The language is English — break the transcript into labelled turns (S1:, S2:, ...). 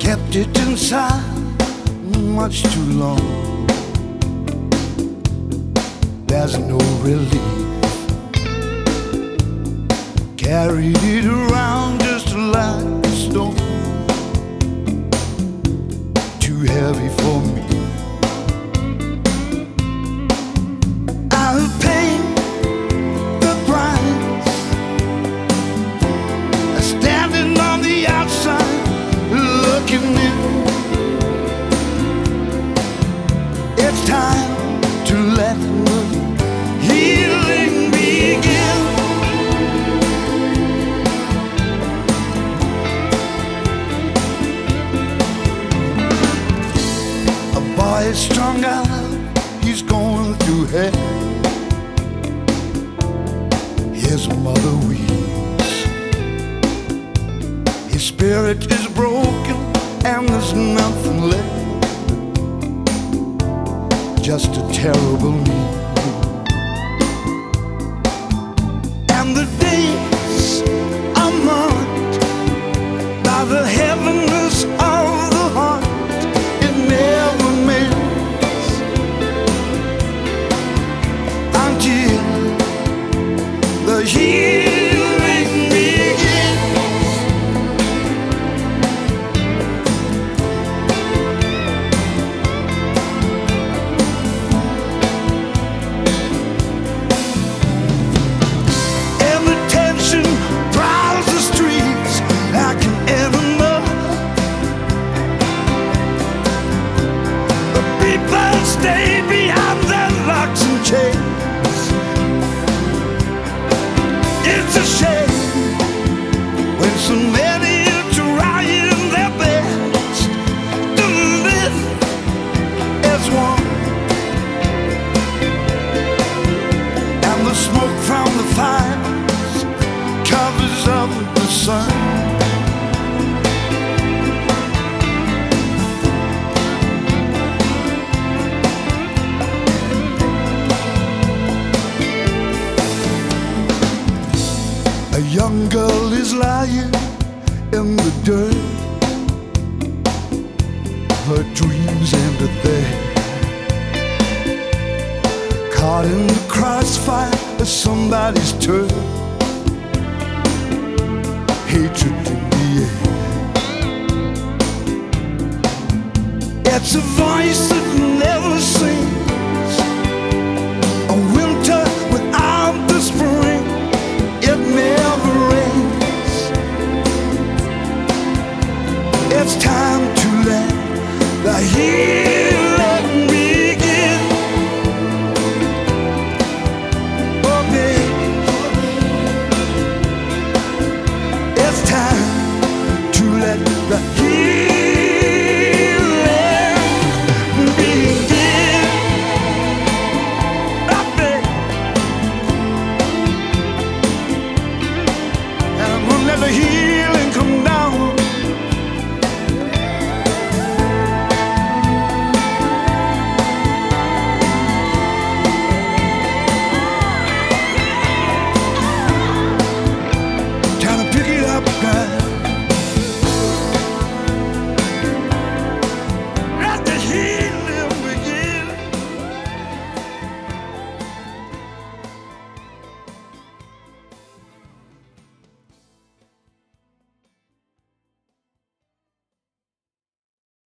S1: kept it inside much too long. There's no relief. Carried it around just like a stone. Too heavy for me. I'll pay the price. Standing on the outside, looking in. It's time to let the healing begin. A boy is strung out, he's going through hell. His mother weeps. His spirit is broken and there's nothing left. Just a terrible need. And the days are marked by the heaviness of the heart. It never mends until the healing begins. Every tension prowls the streets like an enema. The people stay behind their locks and chains. It's a shame when so many are trying their best to live as one. And the smoke from the fires covers up the sun. A young girl is lying in the dirt. Her dreams ended there. Caught in the crossfire of somebody's turf. Hatred in the air. It's a voice that never sings. A winter without the spring. It never ends. It's time to let the healing